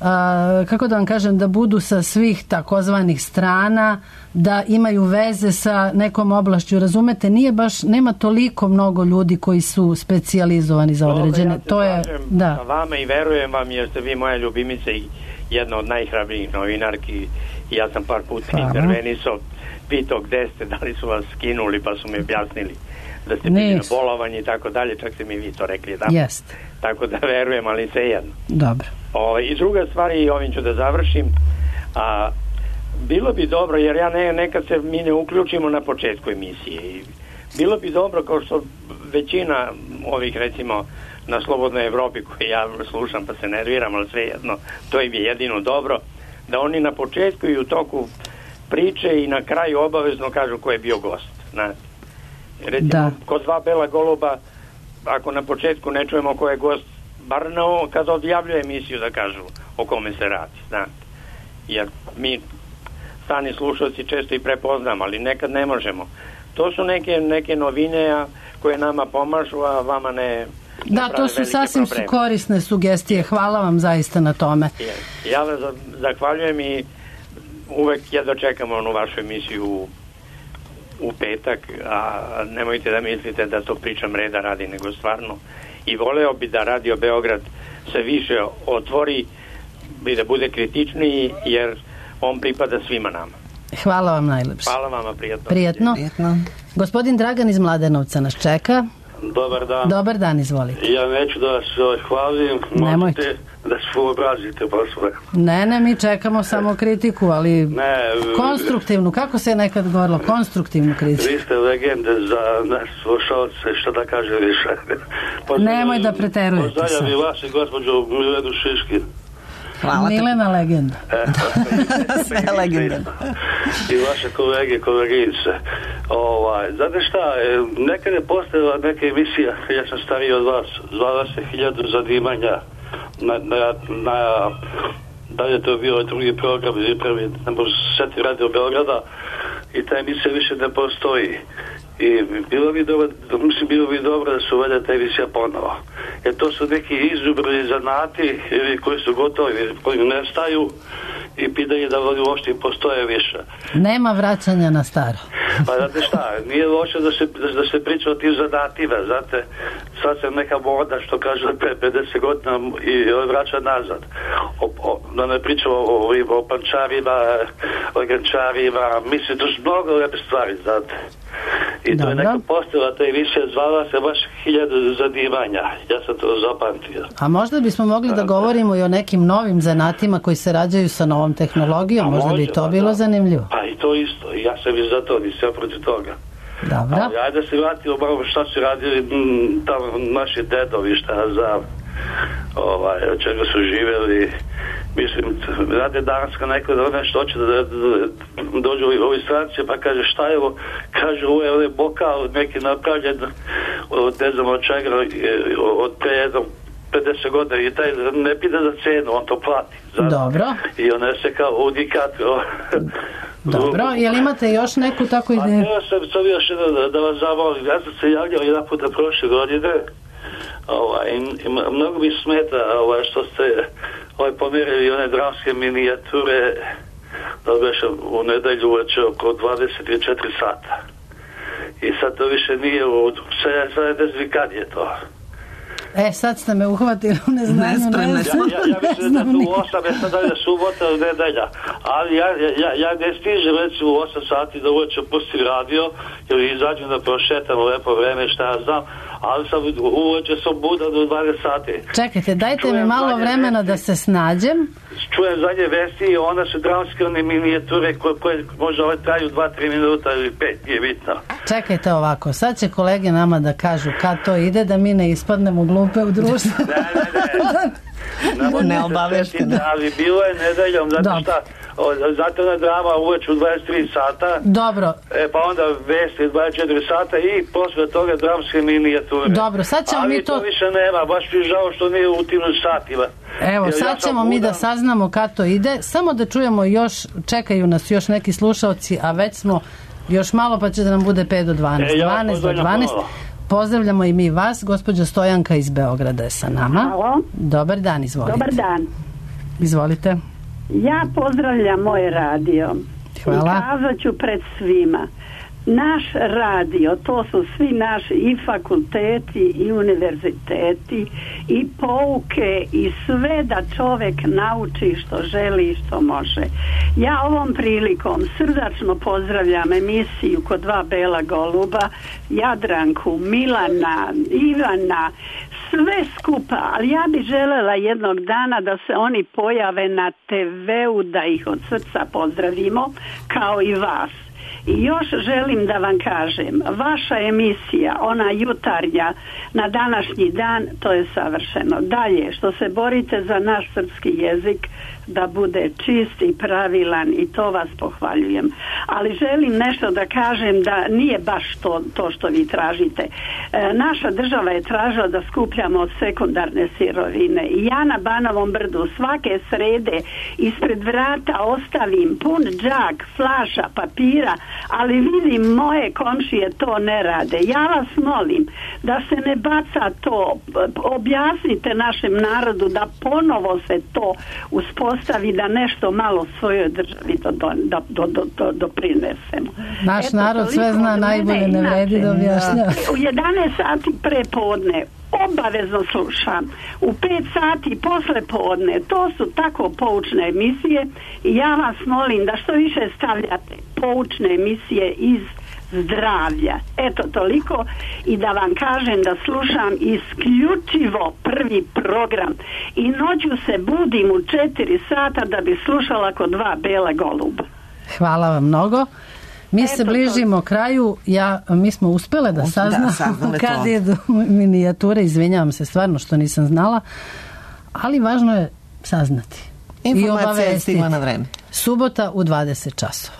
a, kako da vam kažem, da budu sa svih takozvanih strana, da imaju veze sa nekom oblašću. Razumete, nije baš, nema toliko mnogo ljudi koji su specijalizovani za određene. Ja to je, da. Vama i verujem vam jer ste vi moja ljubimica i jedna od najhrabrijih novinarki i ja sam par puta intervenisao, pitao gde ste, da li su vas skinuli pa su mi objasnili da ste bili na bolovanju i tako dalje, čak ste mi vi to rekli da. Jest. Tako da verujem, ali sve jedno. Dobro. O, i druga stvar, i ovim ću da završim, a, bilo bi dobro, jer ja ne, nekad se mi ne uključimo na početku emisije i bilo bi dobro, kao što većina ovih recimo na Slobodnoj Evropi koje ja slušam pa se nerviram, ali sve jedno, to im je jedino dobro, da oni na početku i u toku priče i na kraju obavezno kažu ko je bio gost. Znate. Recimo, da. Kod dva bela goluba, ako na početku ne čujemo ko je gost, bar no, kad odjavljuje emisiju da kažu o kome se radi. Znate. Jer mi stani slušalci često i prepoznamo, ali nekad ne možemo. To su neke, neke novine a, koje nama pomažu, a vama ne... Da, to su sasvim su korisne sugestije. Hvala vam zaista na tome. Ja vas zahvaljujem i uvek jedva čekam onu vašu emisiju u, u petak, a nemojte da mislite da to pričam reda radi, nego stvarno. I voleo bi da Radio Beograd se više otvori i da bude kritičniji, jer on pripada svima nama. Hvala vam najlepše. Hvala vama, prijatno. Prijatno. Prijatno. Gospodin Dragan iz Mladenovca nas čeka. Dobar dan. Dobar dan, izvolite. Ja neću da se hvalim, možete da se obrazite posle. Ne, ne, mi čekamo samo kritiku, ali ne, konstruktivnu, kako se je nekad govorilo, konstruktivnu kritiku. Vi ste legende za nas slušalce, što da kaže više. Pozdravim, nemoj da preterujete. Pozdravljam i vas i gospođu Milenu Šiškin. Hvala. Milena legenda. Sve legenda. I vaše kolege, kolegice. Ovaj, znate šta, nekad je postavila neka emisija, ja sam stariji od vas, zvala se Hiljadu zanimanja. Na, na, na, da je to bio drugi program ili prvi, ne može se seti Radio Beograda i ta emisija više ne postoji. I bilo bi dobro, mislim, bilo bi dobro da se uvede ta emisija ponovo. Jer to su neki izubrani zanati koji su gotovi, koji nestaju i pitanje da oni uopšte postoje više. Nema vraćanja na staro. Pa znate šta, nije loše da se, da se priča o tim zadatima, znate, sad se neka moda što kaže pre pedeset godina i vraća nazad. O, o, da ne pričamo o, o, o pančarima, o gančarima, mislim, to su mnogo lepe stvari, znate. I to je neka postala, ta emisija zvala se baš hiljadu zanimanja. Ja sam to zapamtio. A možda bismo mogli da govorimo i o nekim novim zanatima koji se rađaju sa novom tehnologijom, možda bi to bilo zanimljivo. Pa i to isto, ja sam i za to, nisam protiv toga. Dobro. Ali ajde da se vratimo malo šta su radili m, tamo naši dedovi, šta ja znam, ovaj, od čega su živjeli. Mislim, rade Danska neko da nešto hoće da, da, da dođu ovi stranci, pa kaže šta je ovo, kaže ovo je ovaj bokal neki napravljen od ne znam od čega, od pre jednom pedeset godina i taj ne pide za cenu, on to plati. Zato. Dobro. I on je se kao unikat. Dobro, jel imate još neku tako ideju? A ja sam sam još da, da vas zamolim, ja sam se javljao jedan puta prošle godine, ovaj, i, i mnogo mi smeta ovaj, što ste ovaj, pomerili one dramske minijature, da već u nedelju uveče oko dvadeset četiri sata. I sad to više nije u sve ne kad je to. E, sad ste me uhvatili u neznanju. Ne znam. Ja, ja, ja mislim da je tu u osam, ja sam dalje subota u nedelja. Ali ja, ja, ja ne stižem recimo u osam sati da uveče pustim radio, jer izađem da prošetam u lepo vreme, šta ja znam, ali sam uveče sam budan do dvadeset sati. Čekajte, dajte čujem mi malo vremena vesti, da se snađem. Čujem zadnje vesti i onda su dramske one minijature koje, koje možda ove traju dva tri minuta ili pet, nije bitno. Čekajte ovako, sad će kolege nama da kažu kad to ide, da mi ne ispadnemo glupe u društvu. Ne, ne, ne. Ne obaveštene. Ali bilo je nedeljom, zato šta, zato na drama uveč u dvadeset tri sata. Dobro. E, pa onda vesti dvadeset četiri sata i posle toga dramske minijature. Dobro, sad ćemo ali mi to... Ali to više nema, baš mi žao što nije u tim satima. Evo, jer sad ja ćemo mi da saznamo kad to ide. Samo da čujemo još, čekaju nas još neki slušaoci, a već smo još malo pa će da nam bude pet do dvanaest. E, ja dvanaest do dvanaest. Pozdravljamo i mi vas, gospođa Stojanka iz Beograda je sa nama. Halo. Dobar dan, izvolite. Dobar dan. Izvolite. Ja pozdravljam moj radio. Hvala. I kazat ću pred svima. Naš radio, to su svi naši i fakulteti i univerziteti i pouke i sve da čovek nauči što želi i što može. Ja ovom prilikom srdačno pozdravljam emisiju Kod dva bela goluba, Jadranku, Milana, Ivana, sve skupa, ali ja bi želela jednog dana da se oni pojave na te veu, da ih od srca pozdravimo, kao i vas. I još želim da vam kažem, vaša emisija, ona jutarnja na današnji dan, to je savršeno. Dalje, što se borite za naš srpski jezik da bude čist i pravilan, i to vas pohvaljujem. Ali želim nešto da kažem da nije baš to, to što vi tražite. E, naša država je tražila da skupljamo sekundarne sirovine i ja na Banovom brdu svake srede ispred vrata ostavim pun džak, flaša, papira, ali vidim moje komšije to ne rade. Ja vas molim da se ne baca to, objasnite našem narodu da ponovo se to uspostavi, da nešto malo svojoj državi do, do, do, do, do, doprinesemo. Naš Eto, narod sve zna, najbolje ne vredi da objašnjava. U jedanaest sati pre podne obavezno slušam, u pet sati posle podne, to su tako poučne emisije i ja vas molim da što više stavljate poučne emisije iz zdravlja. Eto toliko, i da vam kažem da slušam isključivo prvi program i noću se budim u četiri sata da bi slušala Kod dva bela goluba. Hvala vam mnogo. Mi Eto se bližimo to. kraju. Ja, mi smo uspjele da saznamo da, kad idu minijature. Izvinjavam se stvarno što nisam znala, ali važno je saznati. Informacija je stigla na vreme. Subota u dvadeset časova.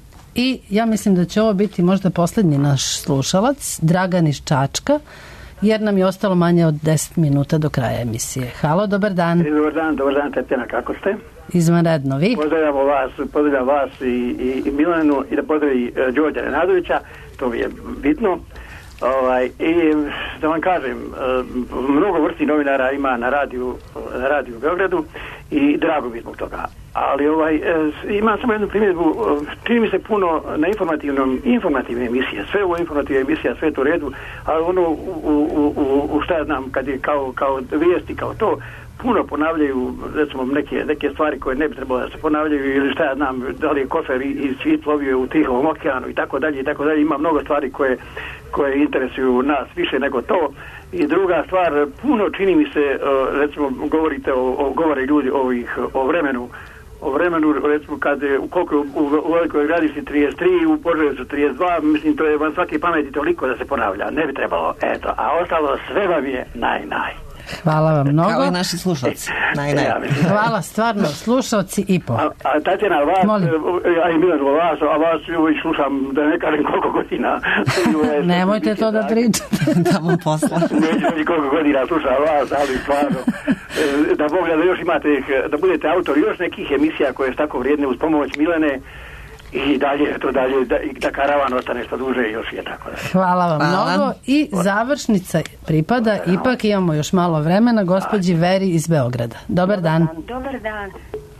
I ja mislim da će ovo biti možda posljednji naš slušalac, Dragan iz Čačka, jer nam je ostalo manje od deset minuta do kraja emisije. Halo, dobar dan. Dobar dan, dobar dan, Tatjana, kako ste? Izvanredno, vi? Pozdravljam vas, pozdravljam vas i, i, i Milanu, i da pozdravi uh, Đorđa Renadovića, to mi je bitno. Ovaj, i da vam kažem, uh, mnogo vrsti novinara ima na radiju, na radiju u Beogradu i drago mi zbog toga. ali ovaj, e, imam samo jednu primjedbu, čini mi se puno na informativnom, informativne emisije, sve ovo informativne emisije, sve to u redu, ali ono u, u, u, u šta ja znam, kad je kao, kao vijesti, kao to, puno ponavljaju, recimo, neke, neke stvari koje ne bi trebalo da se ponavljaju, ili šta ja znam, da li je kofer i svit plovio u Tihom okeanu i tako dalje i tako dalje. Ima mnogo stvari koje, koje interesuju nas više nego to. I druga stvar, puno čini mi se, recimo, govorite o, o govore ljudi ovih, o vremenu, o vremenu, recimo, kad je, koliko u, u, u Velikoj Gradišci trideset tri, u Požarevcu trideset dva, mislim, to je van svaki pameti toliko da se ponavlja. Ne bi trebalo, eto. A ostalo sve vam je naj, naj. Hvala vam mnogo. Kao i naši slušalci. Naj, naj. Hvala, stvarno, slušalci i po. A, a Tatjana, vas, a i Milan, vas, a vas uvijek slušam, da ne kažem koliko godina. Nemojte to da pričate. Da vam posla. Neću koliko godina slušam vas, ali stvarno. Da Bog da još imate, da budete autor još nekih emisija koje su tako vrijedne uz pomoć Milene, i dalje, to dalje, da, da karavan ostane što duže i još je tako. Da. Hvala vam Hvala. mnogo. I završnica pripada, Hvala. ipak imamo još malo vremena, gospođi Veri iz Beograda. Dobar, Dobar dan. dan. Dobar dan.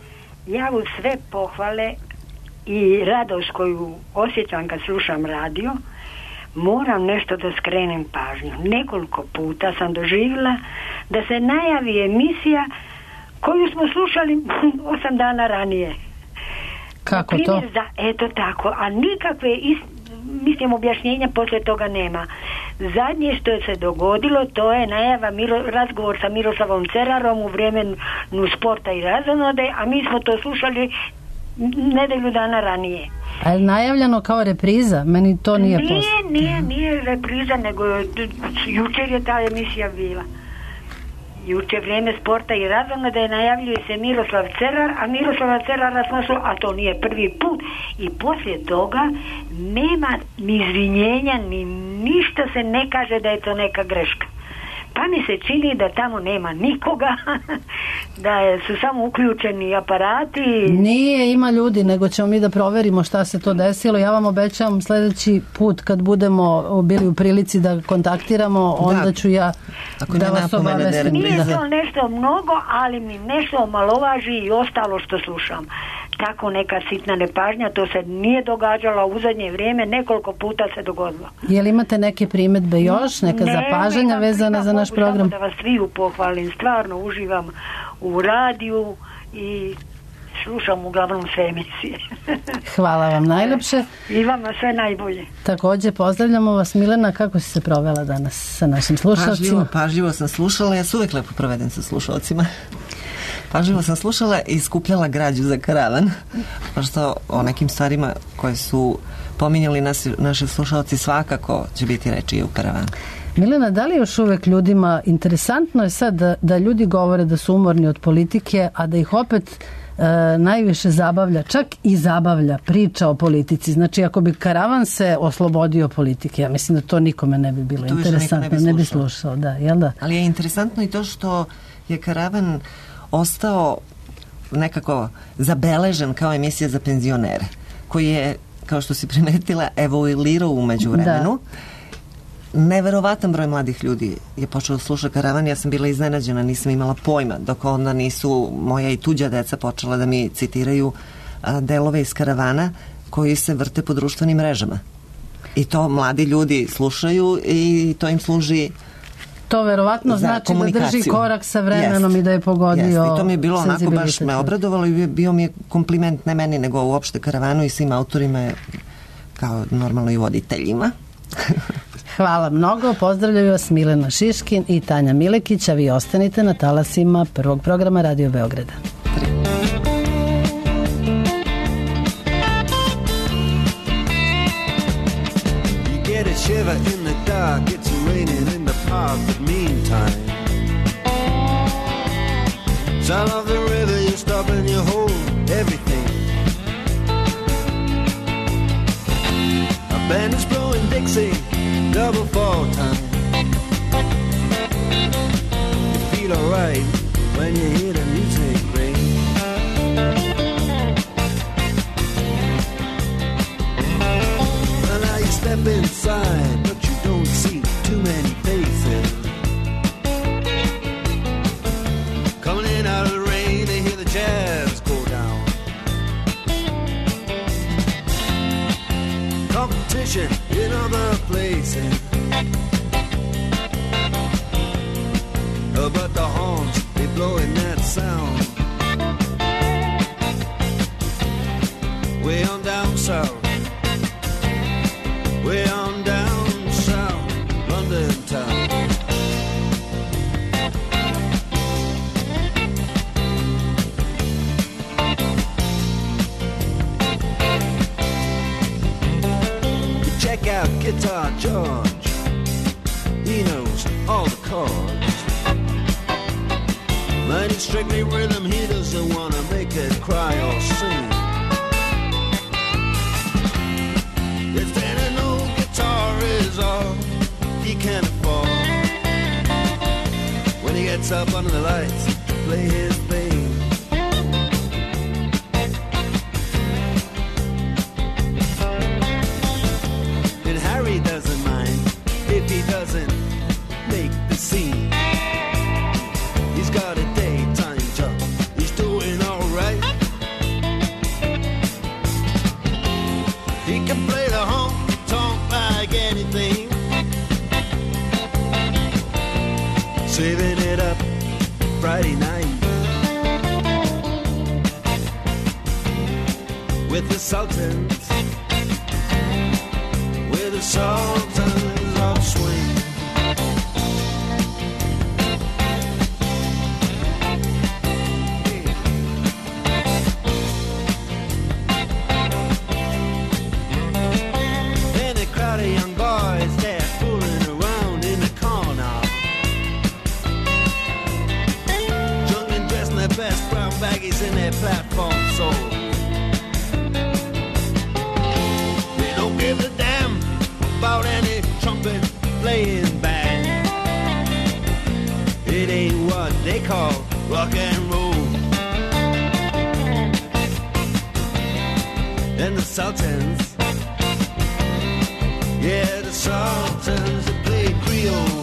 Ja u sve pohvale i radost koju osjećam kad slušam radio, moram nešto da skrenem pažnju. Nekoliko puta sam doživjela da se najavi emisija koju smo slušali osam dana ranije. Kako to? Za, eto tako, a nikakve is, mislim objašnjenja poslije toga nema. Zadnje što je se dogodilo, to je najava Miro, razgovor sa Miroslavom Cerarom u vremenu sporta i razonode, a mi smo to slušali nedelju dana ranije. A je najavljeno kao repriza? Meni to nije Nije, posl... nije, nije repriza, nego jučer je ta emisija bila. Juče vrijeme sporta i razonode najavljuje se Miroslav Cerar, a Miroslava Cerara smo šlo, a to nije prvi put. I poslije toga nema ni izvinjenja, ni ništa se ne kaže da je to neka greška. Pa mi se čini da tamo nema nikoga, da je, su samo uključeni aparati. Nije, ima ljudi, nego ćemo mi da proverimo šta se to desilo. Ja vam obećavam sljedeći put kad budemo bili u prilici da kontaktiramo, onda da. ću ja Ako da vas obavestim. Nije to nešto mnogo, ali mi nešto omalovaži i ostalo što slušam. Tako neka sitna nepažnja, to se nije događalo u zadnje vrijeme, nekoliko puta se dogodilo. Jel imate neke primjedbe još, neka ne, zapažanja vezana za naš program? Samo da vas sviju pohvalim, stvarno uživam u radiju i slušam uglavnom sve emisije. Hvala vam najljepše. I vama sve najbolje. Također pozdravljamo vas. Milena, kako si se provela danas sa našim slušalcima? Pažljivo, pažljivo sam slušala, ja se uvijek lepo provedem sa slušalcima. Pažljivo sam slušala i skupljala građu za karavan, pošto o nekim stvarima koje su pominjali nas, naši slušalci svakako će biti reči i u karavanu. Milena, da li još uvijek ljudima, interesantno je sad da, da ljudi govore da su umorni od politike, a da ih opet e, najviše zabavlja, čak i zabavlja priča o politici. Znači, ako bi karavan se oslobodio politike, ja mislim da to nikome ne bi bilo to interesantno, ne bi, ne bi slušao. Da, jel da? Ali je interesantno i to što je karavan ostao nekako zabeležen kao emisija za penzionere, koji je, kao što si primetila, evoluirao u međuvremenu. Da. Neverovatan broj mladih ljudi je počeo da sluša karavan. Ja sam bila iznenađena, nisam imala pojma, dok onda nisu moja i tuđa deca počela da mi citiraju a, delove iz karavana koji se vrte po društvenim mrežama. I to mladi ljudi slušaju i to im služi. To verovatno znači da drži korak sa vremenom. Jest. I da je pogodio. Jest. I to mi je bilo onako, baš me obradovalo i bio mi je kompliment ne meni, nego uopšte karavanu i svim autorima, kao normalno i voditeljima. Hvala mnogo, pozdravljaju vas Milena Šiškin i Tanja Milekić, a vi ostanite na talasima prvog programa Radio Beograda. Shiver in the dark, it's raining in the park, but meantime sound of the river, you stop and you hold everything. A band is blowing Dixie, double fall time. You feel alright when you hear the music ring. Well, now you step inside, but you don't see too many faces. Coming in out of the rain, they hear the jazz go down. fishing in other places. But the horns, they blowing that sound way on down south, way on down south, London town. You check out Guitar George, he knows all the chords. But it's strictly rhythm, he doesn't want to make it cry or sing. If any old guitar is all he can afford, when he gets up under the lights to play his thing. And Harry doesn't mind if he doesn't make the scene. He's got a daytime job, he's doing alright. He can play the honky-tonk like anything, saving it up Friday night with the Sultans, with the Sultans of Swing. Young boys, they're fooling around in the corner, drunk and dressed in their best brown baggies in their platform soles. They don't give a damn about any trumpet playing band. It ain't what they call rock and roll. And the Sultans, yeah, the Sultans that play Creole.